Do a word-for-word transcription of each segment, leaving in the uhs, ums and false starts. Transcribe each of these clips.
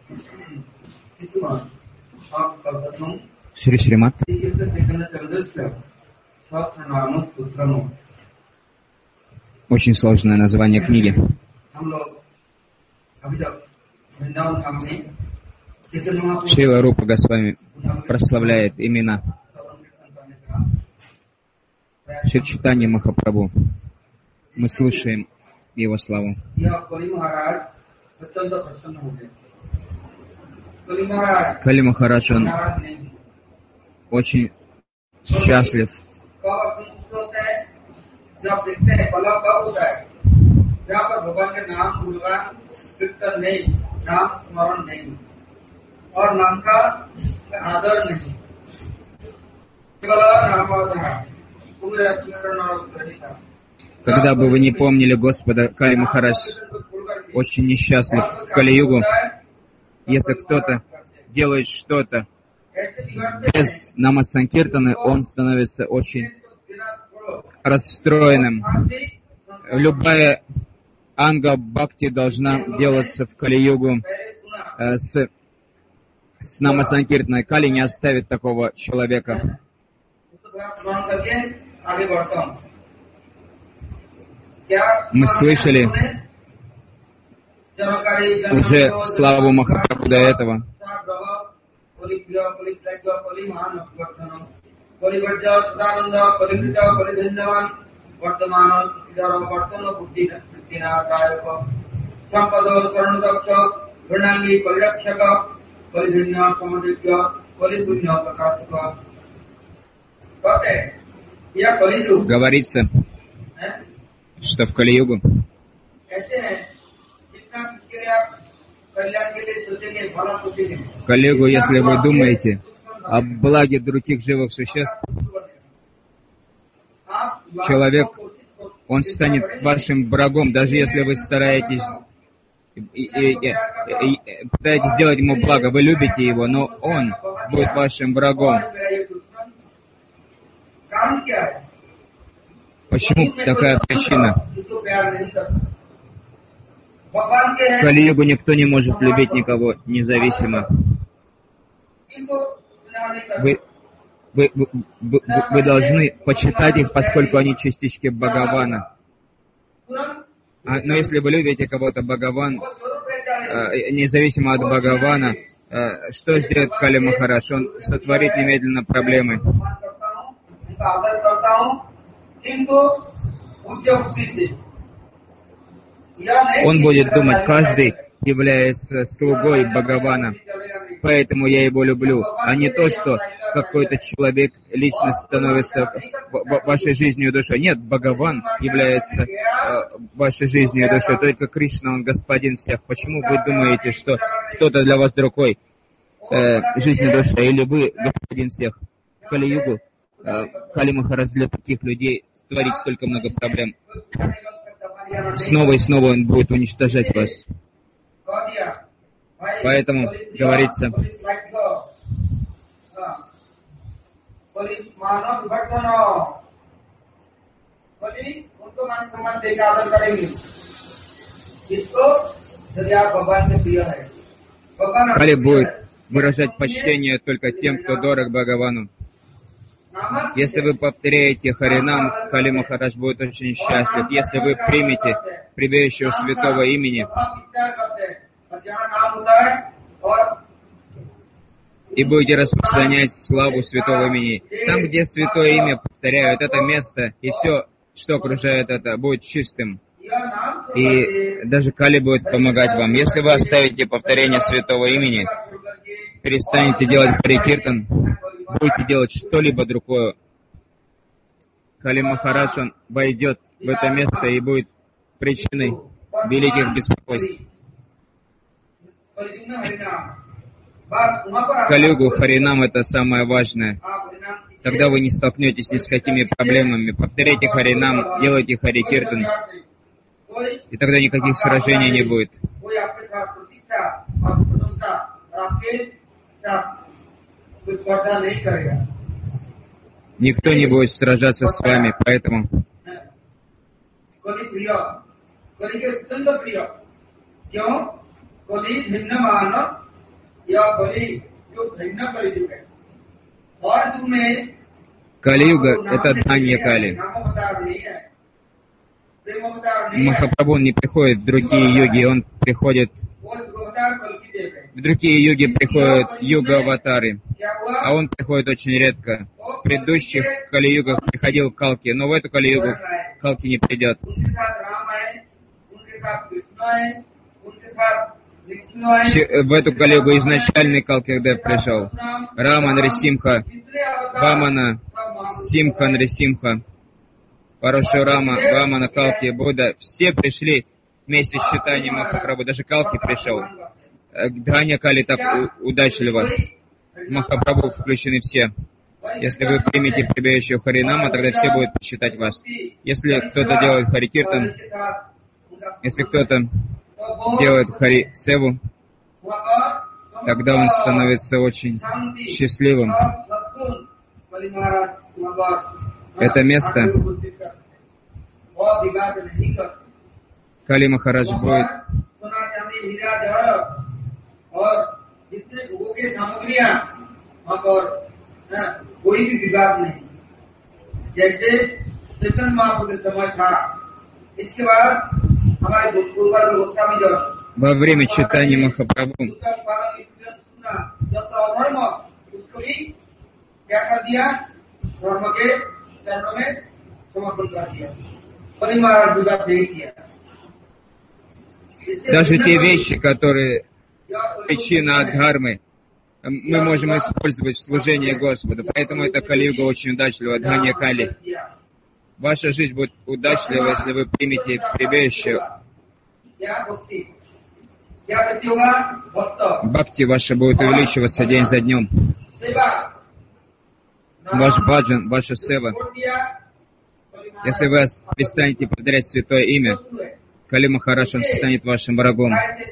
Шри Шримат. Очень сложное название книги. Шрила Рупа Госвами прославляет имена Шри Чайтанья Махапрабху. Мы слушаем его славу. Кали Махарадж, он очень счастлив. Когда бы вы не помнили Господа, Кали Махарадж очень несчастлив в Кали-югу. Если кто-то делает что-то без Нама-санкиртаны, он становится очень расстроенным. Любая анга бхакти должна делаться в Кали-югу э, с, с Нама-санкиртаной. Кали не оставит такого человека. Мы слышали уже славу Махапрабху до этого. Говорится, что в Кали-югу Кали-югу, если вы думаете о благе других живых существ, человек, он станет вашим врагом, даже если вы стараетесь и, и, и, и, пытаетесь сделать ему благо, вы любите его, но он будет вашим врагом. Почему такая причина? В Кали-югу никто не может любить никого независимо. Вы, вы, вы, вы, вы должны почитать их, поскольку они частички Бхагавана. А, но если вы любите кого-то Бхагаван, э, независимо от Бхагавана, э, что сделает Кали Махарадж? Он сотворит немедленно проблемы. Он будет думать, каждый является слугой Бхагавана, поэтому я его люблю, а не то, что какой-то человек, личность становится вашей жизнью и душой. Нет, Бхагаван является э, вашей жизнью и душой, только Кришна, он господин всех. Почему вы думаете, что кто-то для вас другой э, жизнью и душой, или вы господин всех? В Кали-югу э, Кали Махарадж для таких людей творит столько много проблем. Снова и снова он будет уничтожать вас. Поэтому говорится, Кали будет выражать почтение только тем, кто дорог Бхагавану. Если вы повторяете Харинам, Кали Махарадж будет очень счастлив. Если вы примете прибежище святого имени и будете распространять славу святого имени, там, где святое имя повторяют, это место и все, что окружает это, будет чистым. И даже Кали будет помогать вам. Если вы оставите повторение святого имени, перестанете делать Хари-киртан, будете делать что-либо другое, Кали Махарадж, он войдет в это место и будет причиной великих беспокойств. Кали-югу Харинам — это самое важное. Тогда вы не столкнетесь ни с какими проблемами. Повторяйте Харинам, делайте Хари-киртан, и тогда никаких сражений не будет. Никто не будет сражаться с вами, поэтому Кали-юга — это Дханья Кали. Махапрабху он не приходит в другие юги, он приходит... В другие юги приходят юга-аватары, а он приходит очень редко. В предыдущих Кали-югах приходил Калки, но в эту Кали-югу Калки не придет. В эту Кали-югу изначальный Калки-дев пришел. Рама, Нарисимха, Вамана, Симха, Нарисимха, Парашурама, Вамана, Калки, Будда. Все пришли вместе с читанием Махапрабху. Даже Калки пришел. Дханья Кали так удачливо. Махапрабху включены все. Если вы примете прибежище Харинама, тогда все будут почитать вас. Если кто-то делает Харикиртан, если кто-то делает Хари Севу, тогда он становится очень счастливым. Это место Кали Махарадж будет во время читания Махапрабху даже те вещи, которые причина от дхармы, мы можем использовать в служении Господу. Поэтому эта Кали-юга очень удачлива, Дханья Кали. Ваша жизнь будет удачлива, если вы примете прибежище. Бхакти ваша будет увеличиваться день за днем. Ваш баджан, ваша сева. Если вы перестанете повторять святое имя, Кали Махарадж, он станет вашим врагом.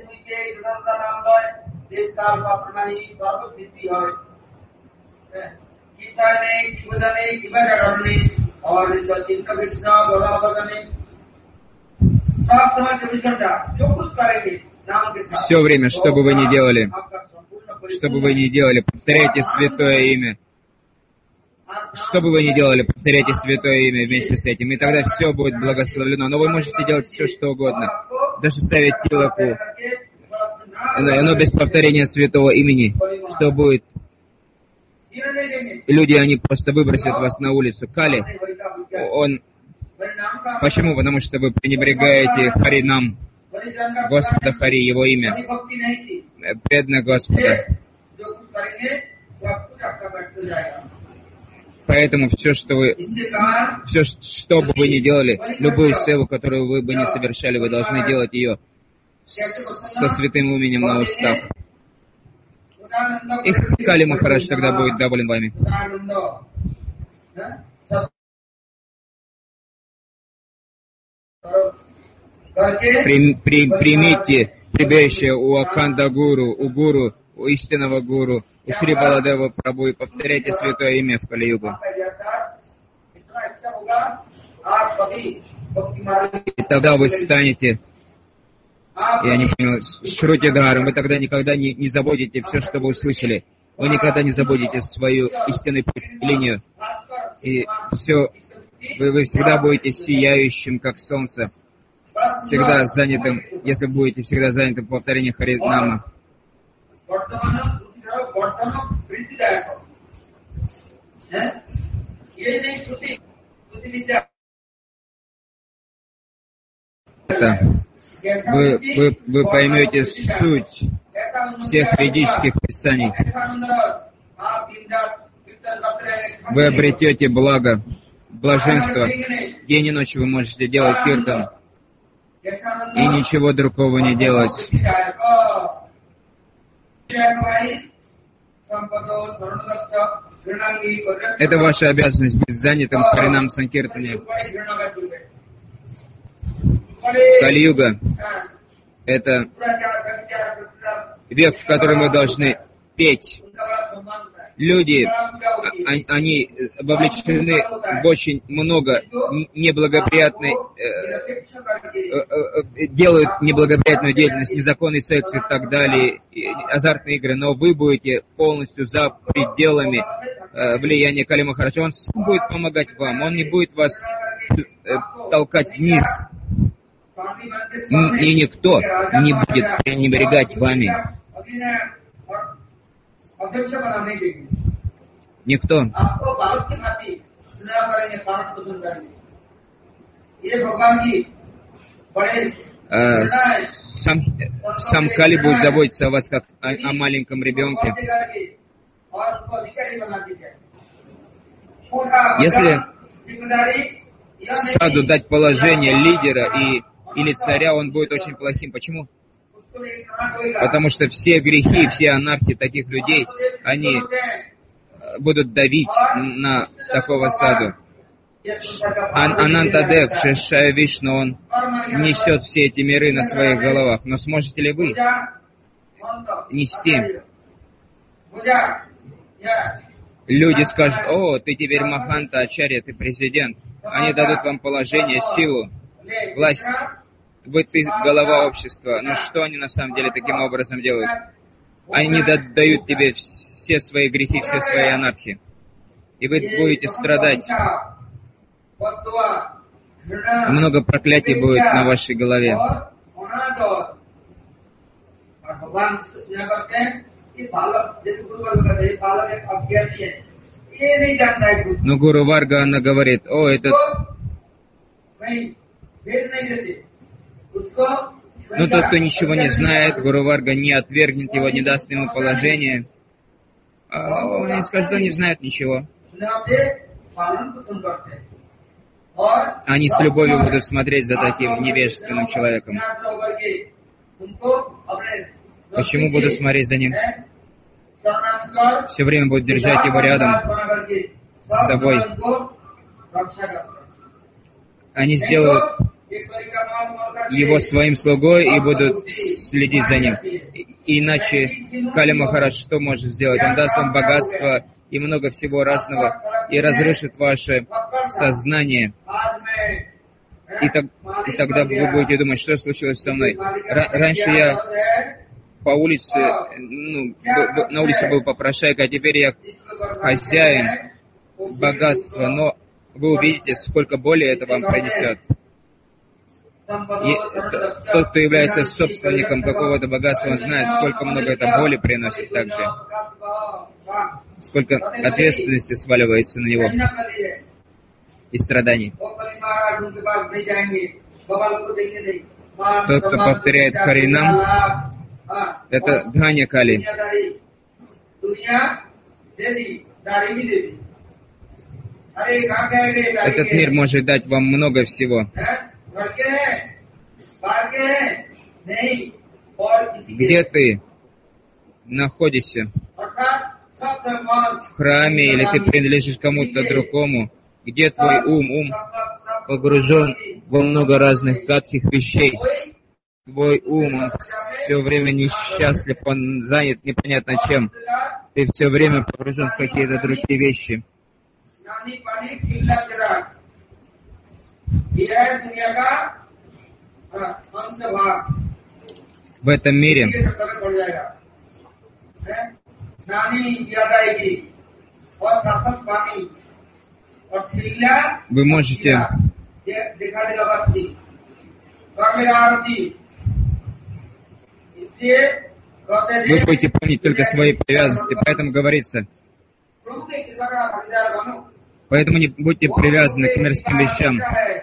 Все время, что бы вы ни делали, что бы вы ни делали, повторяйте святое имя. Что бы вы ни делали, повторяйте святое имя вместе с этим, и тогда все будет благословлено. Но вы можете делать все, что угодно. Даже ставить тилаку. Но, но без повторения святого имени, что будет? Люди, они просто выбросят вас на улицу. Кали, он... Почему? Потому что вы пренебрегаете Харинам, Господа Хари, Его имя. Преданно Господа. Поэтому все, что вы, все, что бы вы ни делали, любую севу, которую вы бы не совершали, вы должны делать ее со святым именем на устах. И Кали Махарадж тогда будет доволен вами. При, при, примите прибежище у Аканда Гуру, у Гуру, у истинного Гуру, у Шри Баладева Прабху, и повторяйте святое имя в Кали-югу. И тогда вы станете, я не понял, Шрути-даром, вы тогда никогда не, не забудете все, что вы услышали. Вы никогда не забудете свою истинную линию. И все, вы, вы всегда будете сияющим, как солнце. Всегда занятым, если будете всегда занятым повторением Харинама. Это вы, вы, вы поймете суть всех ведических писаний. Вы обретете благо, блаженство. День и ночь вы можете делать киртан. И ничего другого не делать. Это ваша обязанность быть занятым в Харинам Санкиртане. Кали-юга — это век, в котором мы должны петь. Люди, они вовлечены в очень много неблагоприятной, делают неблагоприятную деятельность, незаконный секс и так далее, азартные игры, но вы будете полностью за пределами влияния Кали Махараджа. Он сам будет помогать вам, он не будет вас толкать вниз. И никто не будет пренебрегать вами. Никто. А, сам, сам Кали будет заботиться о вас, как о, о маленьком ребенке. Если саду дать положение лидера и, или царя, он будет очень плохим. Почему? Потому что все грехи, все анархии таких людей, они будут давить на такого саду. Ан- Анантадев, Шешая Вишну, он несет все эти миры на своих головах. Но сможете ли вы нести? Люди скажут: о, ты теперь Маханта Ачарья, ты президент. Они дадут вам положение, силу, власть. Вы ты голова общества. Но что они на самом деле таким образом делают? Они дают тебе все свои грехи, все свои анархии. И вы будете страдать. Много проклятий будет на вашей голове. Но Гуру Варга, она говорит: о, этот... Но тот, кто ничего не знает, Гуру Варга не отвергнет его, не даст ему положение. А он не скажет, что не знает ничего. Они с любовью будут смотреть за таким невежественным человеком. Почему будут смотреть за ним? Все время будут держать его рядом с собой. Они сделают его своим слугой и будут следить за ним. Иначе Кали Махарадж что может сделать? Он даст вам богатство и много всего разного, и разрушит ваше сознание. И, так, и тогда вы будете думать, что случилось со мной. Р- раньше я по улице, ну, б- б- на улице был попрошайка, а теперь я хозяин богатства. Но вы увидите, сколько боли это вам принесет. И тот, кто является собственником какого-то богатства, он знает, сколько много это боли приносит также. Сколько ответственности сваливается на него и страданий. Тот, кто повторяет Харинам, это Дханя Кали. Этот мир может дать вам много всего. Где ты находишься? В храме или ты принадлежишь кому-то другому? Где твой ум? Ум погружен во много разных гадких вещей. Твой ум, он все время несчастлив, он занят непонятно чем. Ты все время погружен в какие-то другие вещи. В этом мире вы можете вы будете помнить только свои привязанности, поэтому говорится, поэтому не будьте привязаны к мирским вещам.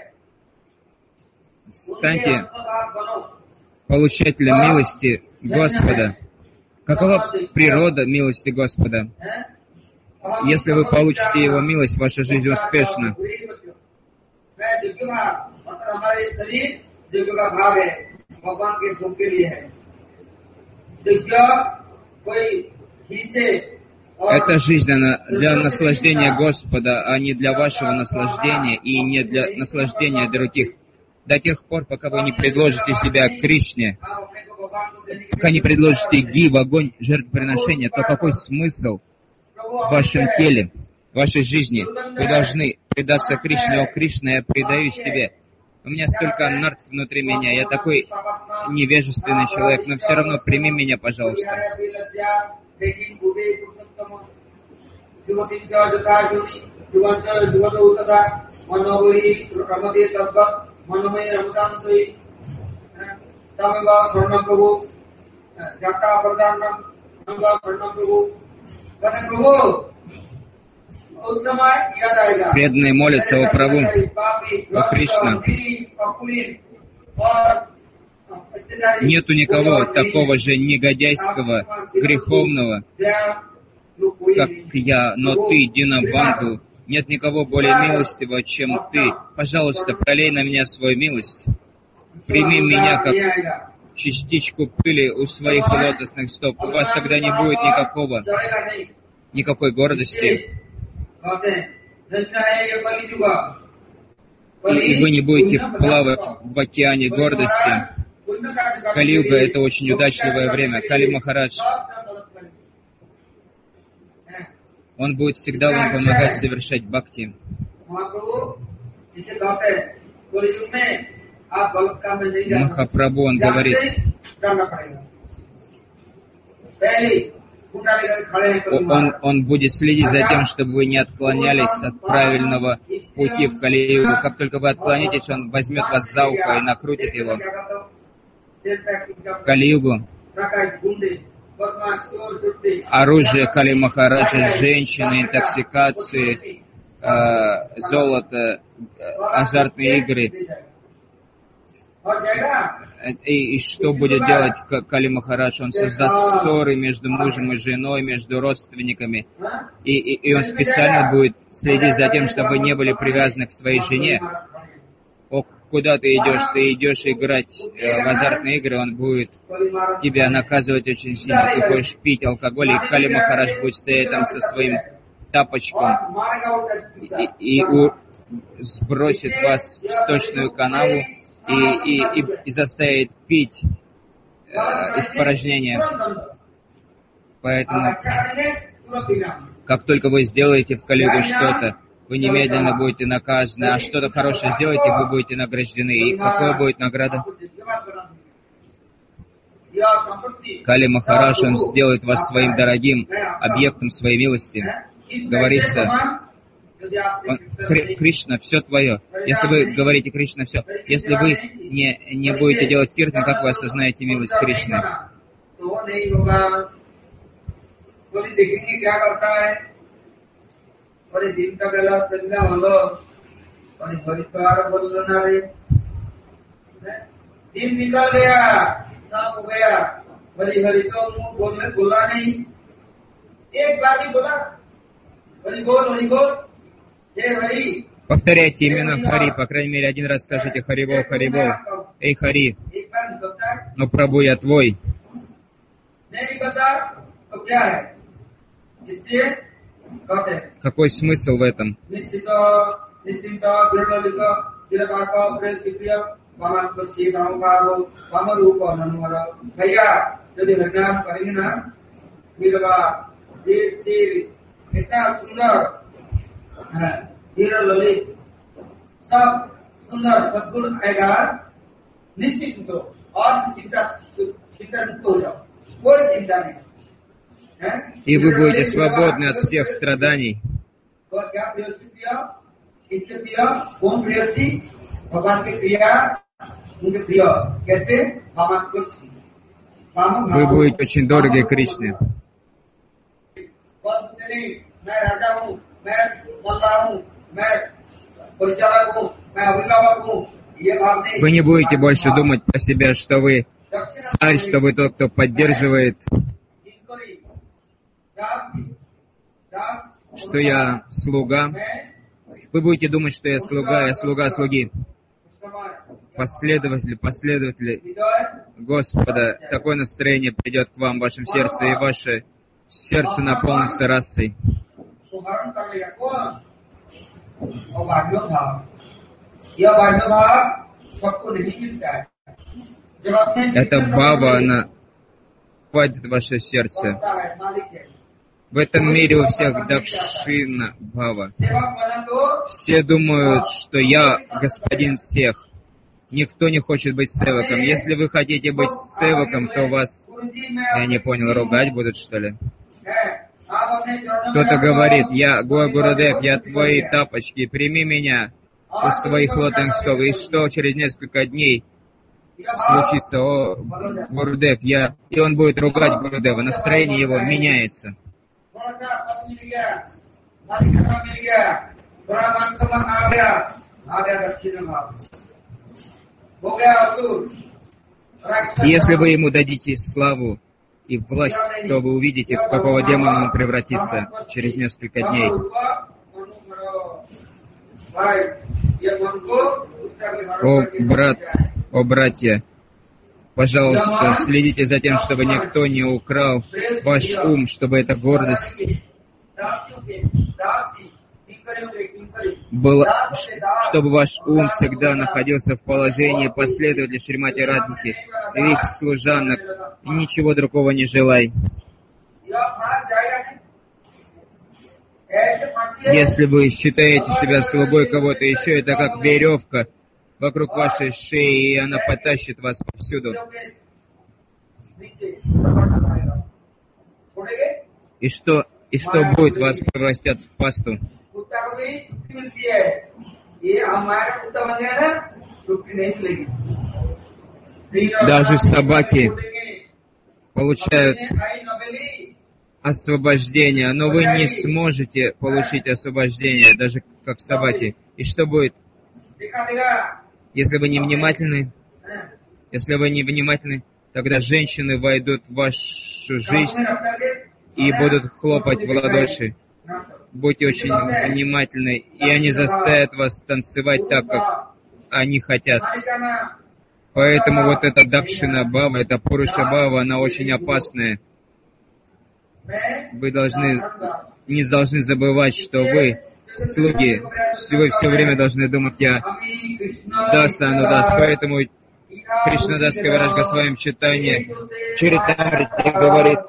Станьте получателем милости Господа. Какова природа милости Господа? Если вы получите Его милость, ваша жизнь успешна. Это жизнь для, для наслаждения Господа, а не для вашего наслаждения и не для наслаждения других. До тех пор, пока вы не предложите себя Кришне, пока не предложите ги в огонь жертвоприношения, то какой смысл в вашем теле, в вашей жизни. Вы должны предаться Кришне. О, Кришна, я предаюсь тебе. У меня столько нарт внутри меня. Я такой невежественный человек, но все равно прими меня, пожалуйста. Преданные молятся: о Прабху, о Кришна. Нету никого такого же негодяйского, греховного, как я, но ты, Динабанду, нет никого более милостивого, чем ты. Пожалуйста, пролей на меня свою милость. Прими меня как частичку пыли у своих лотосных стоп. У вас тогда не будет никакого, никакой гордости. И, и вы не будете плавать в океане гордости. Кали-юга — это очень удачливое время. Кали Махарадж, он будет всегда вам помогать совершать бхакти. Махапрабху, он говорит, он, он будет следить за тем, чтобы вы не отклонялись от правильного пути в Кали-югу. Как только вы отклонитесь, он возьмет вас за ухо и накрутит его. В Кали-югу оружие Кали Махараджа, женщины, интоксикации, э, золото, э, азартные игры. И, и что будет делать Кали Махарадж? Он создаст ссоры между мужем и женой, между родственниками. И, и, и он специально будет следить за тем, чтобы вы не были привязаны к своей жене. О, куда ты идешь? Ты идешь играть э, в азартные игры, он будет тебя наказывать очень сильно. Ты хочешь пить алкоголь, и Кали Махарадж будет стоять там со своим тапочком и, и у, сбросит вас в сточную канаву и, и, и, и заставит пить э, испражнения. Поэтому, как только вы сделаете в Кали-югу что-то, вы немедленно будете наказаны, а что-то хорошее сделаете, вы будете награждены. И какая будет награда? Кали Махарадж, он сделает вас своим дорогим объектом своей милости. Говорится, он, Кришна, все твое. Если вы говорите Кришна, все. Если вы не, не будете делать киртан, как вы осознаете милость Кришны? और दिन का गला संगा हलो और परिवार बोलना रे दिन निकल गया सांप हो गया बड़ी बड़ी तो मुंह बोलने बोला नहीं एक बार ही बोला बड़ी बोल बड़ी बोल जय हरि. Повторяйте именно Хари, по крайней мере один раз скажите Харибол, Харибол. Эй, Хари, но Прабху, я твой. Какой смысл в этом? И вы будете свободны от всех страданий. Вы будете очень дороги Кришне. Вы не будете больше думать про себя, что вы царь, что вы тот, кто поддерживает, что я слуга. Вы будете думать, что я слуга, я слуга слуги. Последователи, последователи Господа, такое настроение придет к вам в вашем сердце, и ваше сердце наполнится расой. Эта бава, она входит в ваше сердце. В этом мире у всех дакшина бхава. Все думают, что я господин всех. Никто не хочет быть севаком. Если вы хотите быть севаком, то вас, я не понял, ругать будут, что ли? Кто-то говорит: я Гуа Гурудев, я твои тапочки, прими меня у своих лотных стоп. И что через несколько дней случится? О, Гурудев, я... И он будет ругать Гурудева, настроение его меняется. Если вы ему дадите славу и власть, то вы увидите, в какого демона он превратится через несколько дней. О, брат, о, братья, пожалуйста, следите за тем, чтобы никто не украл ваш ум, чтобы эта гордость была, чтобы ваш ум всегда находился в положении последователя Шримати Радхики, их служанок, и ничего другого не желай. Если вы считаете себя слугой кого-то еще, это как веревка вокруг вашей шеи, и она потащит вас повсюду. И что, и что будет, вас превратят в пасту. Даже собаки получают освобождение, но вы не сможете получить освобождение, даже как собаки. И что будет, если вы не внимательны? Если вы не внимательны, тогда женщины войдут в вашу жизнь и будут хлопать в ладоши. Будьте очень внимательны, и они заставят вас танцевать так, как они хотят. Поэтому вот эта дакшина бхава, эта пуруша бхава, она очень опасная. Вы должны, не должны забывать, что вы слуги. Вы все время должны думать: я даса, ану дас. Поэтому Кришнадас Кавирадж Госвами в читании Чаритамрите говорит: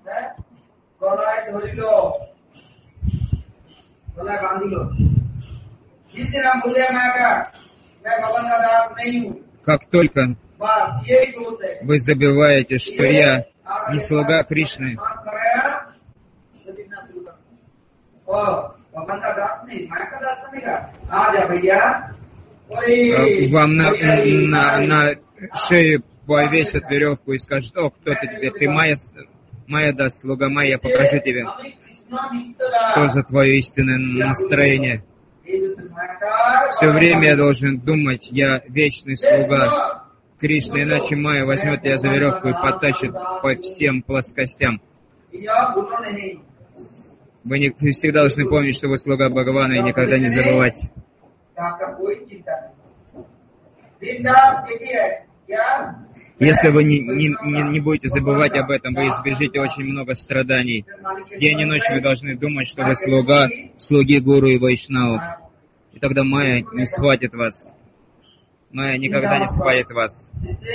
как только вы забываете, что я не слуга Кришны, вам на, на, на шею повесят веревку и скажут: о, кто ты теперь? Ты Майя, Майя даст, слуга Майя, покажи тебе, что за твое истинное настроение. Все время я должен думать: я вечный слуга Кришны, иначе Майя возьмет тебя за веревку и потащит по всем плоскостям. Вы, не, вы всегда должны помнить, что вы слуга Бхагавана, и никогда не забывать. Если вы не, не, не, не будете забывать об этом, вы избежите очень много страданий. День и ночь вы должны думать, что вы слуга, слуги Гуру и Вайшнавов. И тогда Майя не схватит вас. Майя никогда не схватит вас.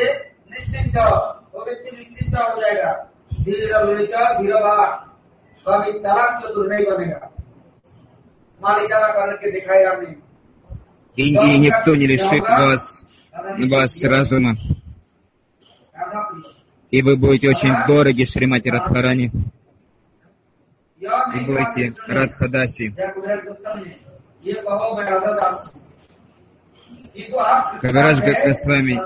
И, и никто не лишит вас, вас разума. И вы будете очень дороги Шримати Радхарани. И будете Радхадаси. Кавирадж Госвами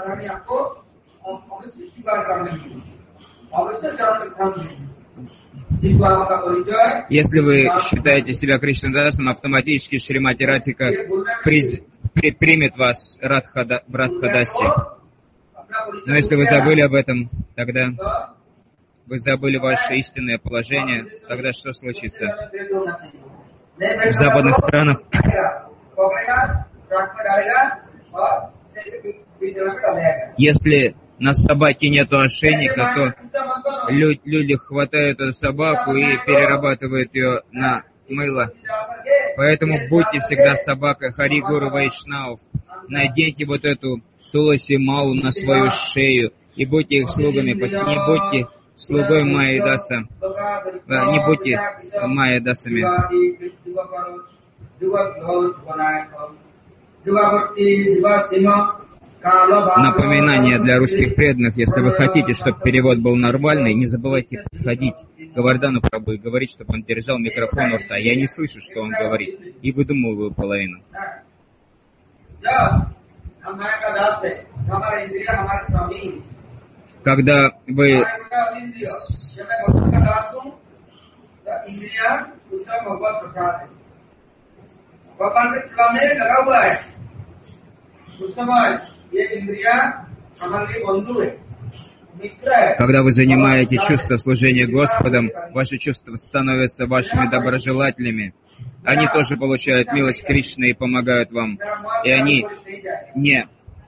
Если вы считаете себя Кришнадасом, автоматически Шримати Радхика приз, при, примет вас Радхада, Радхадаси. Но если вы забыли об этом, тогда вы забыли ваше истинное положение, тогда что случится? В западных странах если на собаке нету ошейника, то лю- люди хватают эту собаку и перерабатывают ее на мыло. Поэтому будьте всегда собакой Хари Гуру Вайшнавов. Наденьте вот эту Туласи Малу на свою шею и будьте их слугами. Не будьте слугой Майи Даса. Не будьте Майя Дасами. Напоминание для русских преданных: если вы хотите, чтобы перевод был нормальный, не забывайте подходить к Говардану Прабху и говорить, чтобы он держал микрофон у рта. Я не слышу, что он говорит, и выдумываю половину. Когда вы Когда вы занимаете чувство служения Господом, ваши чувства становятся вашими доброжелателями. Они тоже получают милость Кришны и помогают вам. И они не...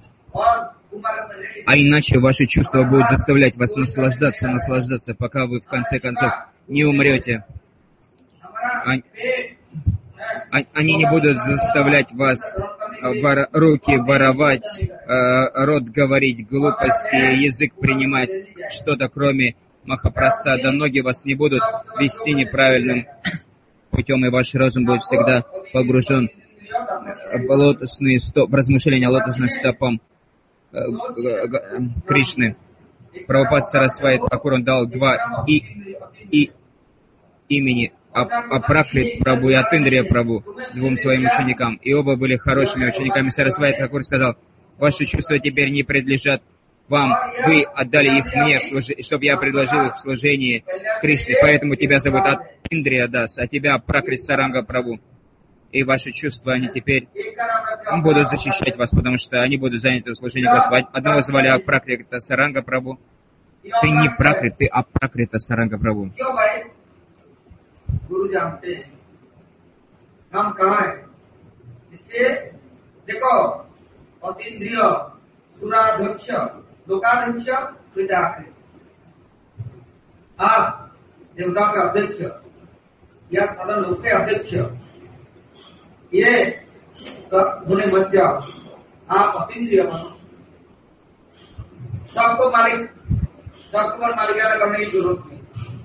А иначе ваши чувства будут заставлять вас наслаждаться, наслаждаться, пока вы в конце концов не умрете. Они не будут заставлять вас вор... руки воровать, рот говорить глупости, язык принимать что-то, кроме Махапрасада. Ноги вас не будут вести неправильным путем, и ваш разум будет всегда погружен в лотосные стоп, в размышления лотосным стопам Кришны. Прабхупад Сарасвати Тхакур, он дал два и, и имени Апракрит Прабху и Атиндрия Прабху двум своим ученикам. И оба были хорошими учениками. Сарасвати Тхакур сказал: ваши чувства теперь не принадлежат вам. Вы отдали их мне, чтобы я предложил их в служении Кришне. Поэтому тебя зовут Атиндрия Дас, а тебя Апракрит Саранга Прабху. И ваши чувства, они теперь будут защищать вас, потому что они будут заняты в служении Господа. Одного звали Апракрита Саранга Прабху. Ты не Пракрит, ты Апракрита Саранга Прабху. गुरु जानते हैं हम कहाँ हैं। इससे देखो अतीन्द्रिय सुराध्यक्ष लोकाध्यक्ष पिताकृत आप देवता के अध्यक्ष या सदन लोक के अध्यक्ष ये होने मध्य आप अतीन्द्रिय बनो। सबको मालिक सबको मालिकाना करने की जरूरत नहीं।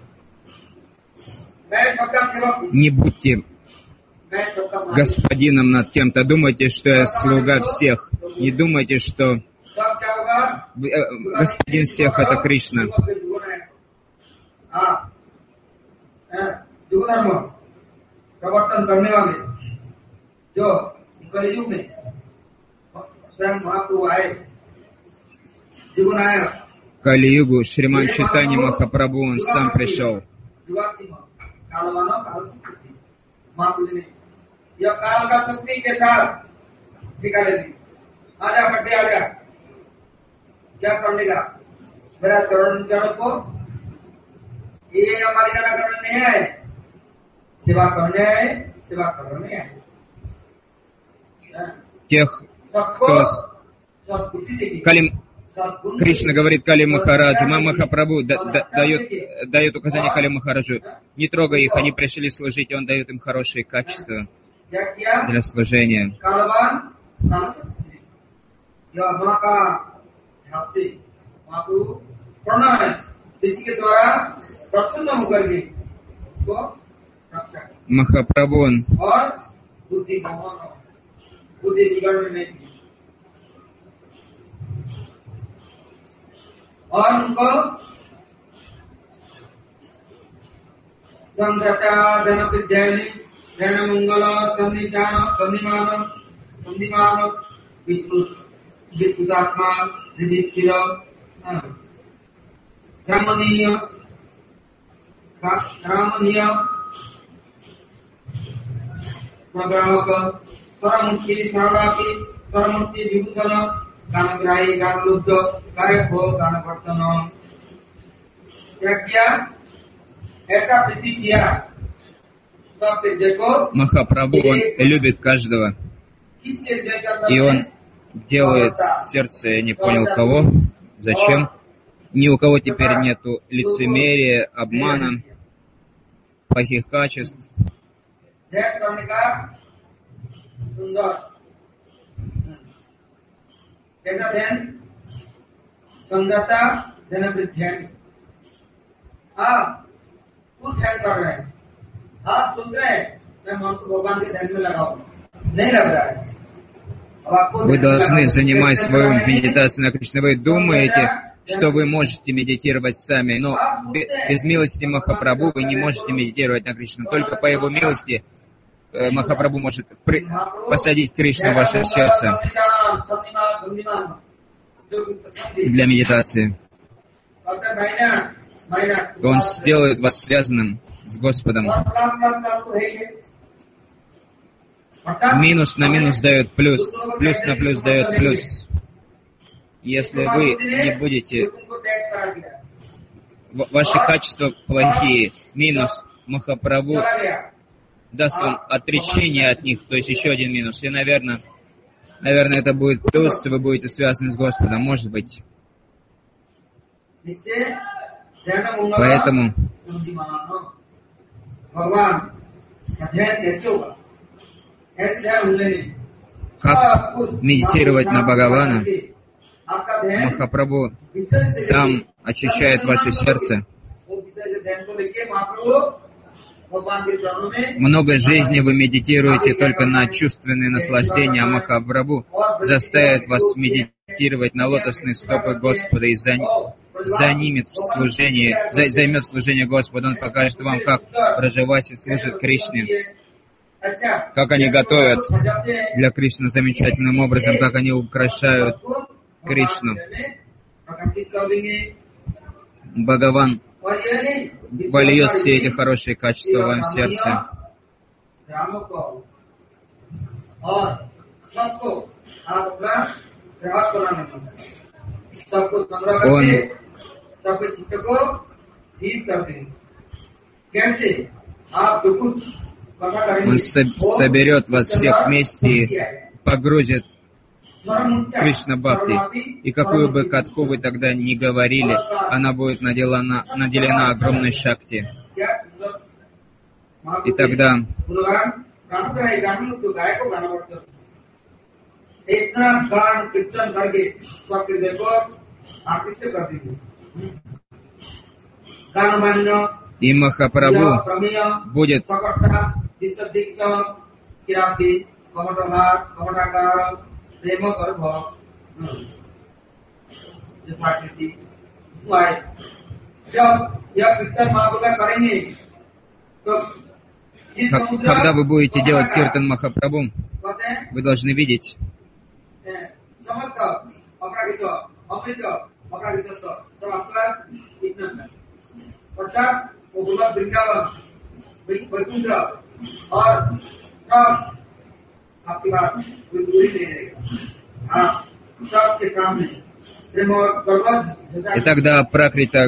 Не будьте господином над кем-то. Думайте, что я слуга всех. Не думайте, что господин всех — это Кришна. В Кали-югу Шриман Чайтанья Махапрабху, он сам пришел. काल मानो काल शक्ति महापुरुष ने यह काल का शक्ति के साथ निकाले दी। आजा बड्डे आ गया, क्या करने का मेरा चरण चरण को ये हमारी गाना करने नहीं आए, सेवा करने आए, सेवा करने आए। Тех, кто Калим Кришна говорит Кали Махараджу, Махапрабху да, да, дает, дает указание Кали Махараджу: не трогай их, они пришли служить, и он дает им хорошие качества для служения. Махапрабху, он और उनको संध्याता धन विद्यानि धन मंगल सन्निधान सन्निमान सन्निमान विश्व विश्वात्मा निधिस्थिर रामनीय रामनीय प्रग्राहक स्वरमूर्ति सर्वापि स्वरमूर्ति विभूषण गानग्राही गानलुब्ध कारक हो गानवर्तन। क्या किया? ऐसा सिद्धि किया। सब देखो Махапрабху, он любит каждого, и он делает сердце, я не понял кого, зачем. Ни у кого теперь нету лицемерия, обмана, плохих качеств. कैसा ध्यान? संगता धन विज्ञान आप खुद ध्यान कर रहे हैं, आप सुन रहे हैं मैं मन को भगवान के ध्यान में लगाऊं, नहीं लग रहा है। Вы должны, занимать свою медитацию на Кришну, вы думаете, что вы можете медитировать сами, но без милости Махапрабху вы не можете медитировать на Кришну. Только по его милости Махапрабху может посадить Кришну в ваше сердце для медитации. Он сделает вас связанным с Господом. Минус на минус дает плюс, плюс на плюс дает плюс. Если вы не будете... Ваши качества плохие, минус, Махапрабху даст вам отречение от них, то есть еще один минус. И, наверное, наверное, это будет плюс, вы будете связаны с Господом, может быть. Поэтому... Как медитировать на Бхагавана? Махапрабху сам очищает ваше сердце. Много жизни вы медитируете только на чувственные наслаждения, а Махапрабху заставит вас медитировать на лотосные стопы Господа и за, занимет в служении, за, займет служение Господа. Он покажет вам, как проживать и служить Кришне. Как они готовят для Кришны замечательным образом, как они украшают Кришну. Бхагаван вольет все эти хорошие качества в вам сердце. Он Он соберет вас всех вместе и погрузит в Кришна Бхакти. И какую бы катху вы тогда ни говорили, она будет наделена, наделена огромной шакти. И тогда и Махапрабху будет Когда вы будете делать киртан Махапрабху, вы должны видеть, и тогда пракрита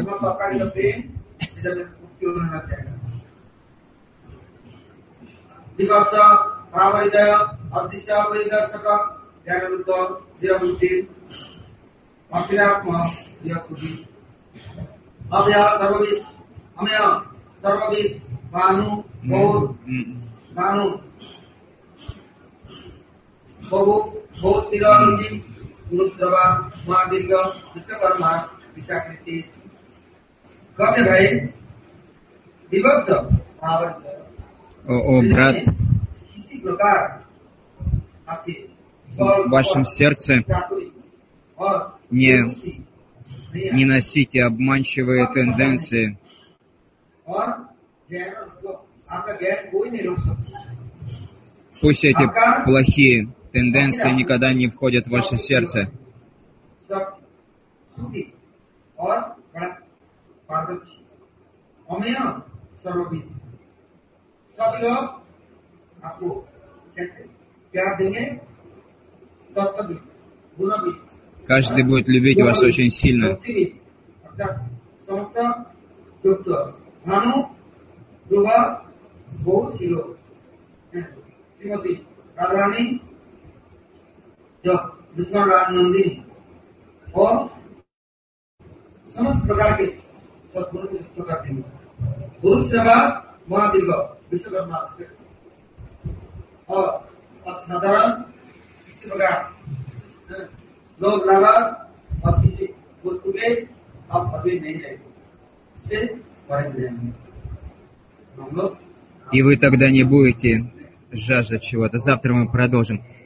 О, о, брат, в вашем сердце не, не носите обманчивые тенденции. Пусть эти плохие тенденции никогда не входят в ваше сердце. Каждый будет любить вас очень сильно. लोग लाभार और किसी वस्तु के आप अभी नहीं रहेंगे। पढ़ जाएंगे हम लोग। И вы тогда не будете жаждать чего-то. Завтра мы продолжим.